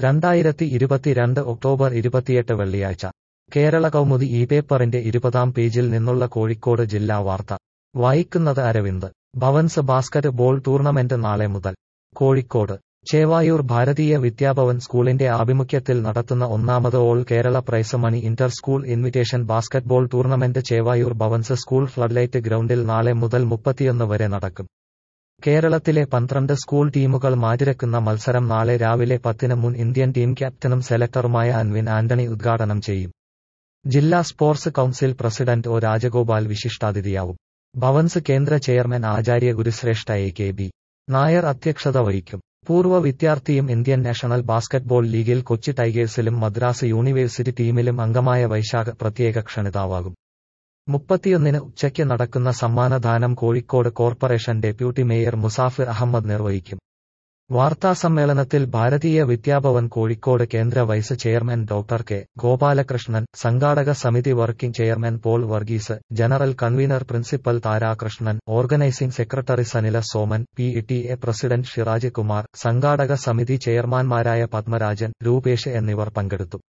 2022 October 28 വെള്ളിയാഴ്ച കേരള കൗമുദി ഈ പേപ്പറിന്റെ 20-ാം പേജിൽ നിന്നുള്ള കോഴിക്കോട് ജില്ലാ വാർത്ത വായിക്കുന്നത് Aravind. Bhavans basketball tournament നാളെ മുതൽ. കോഴിക്കോട് ചേവായൂർ ഭാരതീയ വിദ്യാഭവൻ സ്കൂളിന്റെ ആഭിമുഖ്യത്തിൽ നടത്തുന്ന ഒന്നാമത് all Kerala prize money inter school invitation basketball tournament Chevayur Bhavans school floodlight ഗ്രൗണ്ടിൽ നാളെ മുതൽ 31 വരെ നടക്കും. കേരളത്തിലെ 12 സ്കൂൾ ടീമുകൾ മാറ്റിരക്കുന്ന മത്സരം നാളെ രാവിലെ 10-ന് മുൻ ഇന്ത്യൻ ടീം ക്യാപ്റ്റനും സെലക്ടറുമായ അൻവിൻ ആന്റണി ഉദ്ഘാടനം ചെയ്യും. ജില്ലാ sports council president O Rajagopal വിശിഷ്ടാതിഥിയാവും. ഭവൻസ് കേന്ദ്ര ചെയർമാൻ ആചാര്യ ഗുരുശ്രേഷ്ഠ എ.കെ.ബി. നായർ അധ്യക്ഷത വഹിക്കും. പൂർവ്വ വിദ്യാർത്ഥിയും ഇന്ത്യൻ നാഷണൽ ബാസ്കറ്റ്ബോൾ ലീഗിൽ കൊച്ചി ടൈഗേഴ്സിലും മദ്രാസ് യൂണിവേഴ്സിറ്റി ടീമിലും അംഗമായ വൈശാഖ് പ്രത്യേക ക്ഷണിതാവാകും. 31-ന് ഉച്ചയ്ക്ക് നടക്കുന്ന സമ്മാനദാനം Kozhikode corporation deputy mayor Musafir Ahammed നിർവഹിക്കും. വാർത്താസമ്മേളനത്തിൽ ഭാരതീയ വിദ്യാഭവൻ കോഴിക്കോട് കേന്ദ്ര vice chairman doctor K. Gopalakrishnan, സംഘാടക സമിതി working chairman Paul Varghese, general convener principal Tharakrishnan, organising secretary Sanila Soman, PTA president Shiraj Kumar, സംഘാടക സമിതി ചെയർമാൻമാരായ പത്മരാജൻ, രൂപേഷ് എന്നിവർ പങ്കെടുത്തു.